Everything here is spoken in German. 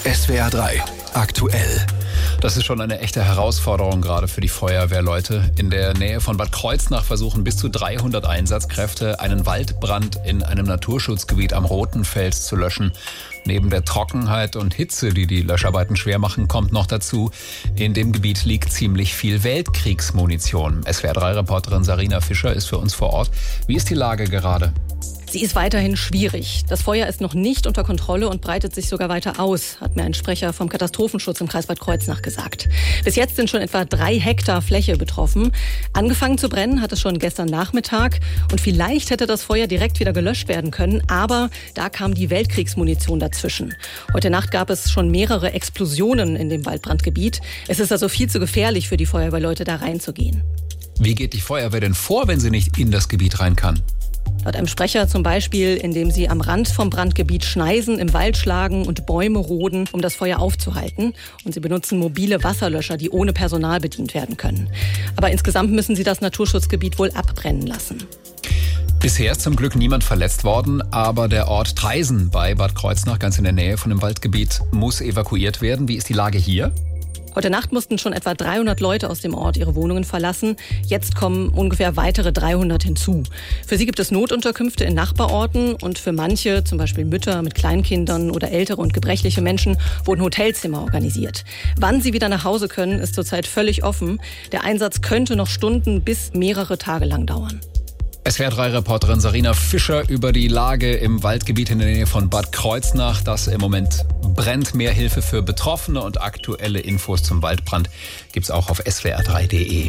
SWR 3 aktuell. Das ist schon eine echte Herausforderung, gerade für die Feuerwehrleute. In der Nähe von Bad Kreuznach versuchen bis zu 300 Einsatzkräfte, einen Waldbrand in einem Naturschutzgebiet am Rotenfels zu löschen. Neben der Trockenheit und Hitze, die die Löscharbeiten schwer machen, kommt noch dazu, in dem Gebiet liegt ziemlich viel Weltkriegsmunition. SWR3-Reporterin Sarina Fischer ist für uns vor Ort. Wie ist die Lage gerade? Sie ist weiterhin schwierig. Das Feuer ist noch nicht unter Kontrolle und breitet sich sogar weiter aus, hat mir ein Sprecher vom Katastrophenschutz im Kreis Bad Kreuznach gesagt. Bis jetzt sind schon etwa 3 Hektar Fläche betroffen. Angefangen zu brennen hat es schon gestern Nachmittag und vielleicht hätte das Feuer direkt wieder gelöscht werden können, aber da kam die Weltkriegsmunition dazwischen. Heute Nacht gab es schon mehrere Explosionen in dem Waldbrandgebiet. Es ist also viel zu gefährlich für die Feuerwehrleute, da reinzugehen. Wie geht die Feuerwehr denn vor, wenn sie nicht in das Gebiet rein kann? Laut einem Sprecher zum Beispiel, indem sie am Rand vom Brandgebiet Schneisen im Wald schlagen und Bäume roden, um das Feuer aufzuhalten. Und sie benutzen mobile Wasserlöscher, die ohne Personal bedient werden können. Aber insgesamt müssen sie das Naturschutzgebiet wohl abbrennen lassen. Bisher ist zum Glück niemand verletzt worden, aber der Ort Traisen bei Bad Kreuznach, ganz in der Nähe von dem Waldgebiet, muss evakuiert werden. Wie ist die Lage hier? Heute Nacht mussten schon etwa 300 Leute aus dem Ort ihre Wohnungen verlassen. Jetzt kommen ungefähr weitere 300 hinzu. Für sie gibt es Notunterkünfte in Nachbarorten und für manche, zum Beispiel Mütter mit Kleinkindern oder ältere und gebrechliche Menschen, wurden Hotelzimmer organisiert. Wann sie wieder nach Hause können, ist zurzeit völlig offen. Der Einsatz könnte noch Stunden bis mehrere Tage lang dauern. SWR3-Reporterin Sarina Fischer über die Lage im Waldgebiet in der Nähe von Bad Kreuznach, das im Moment brennt. Mehr Hilfe für Betroffene und aktuelle Infos zum Waldbrand gibt's auch auf swr3.de.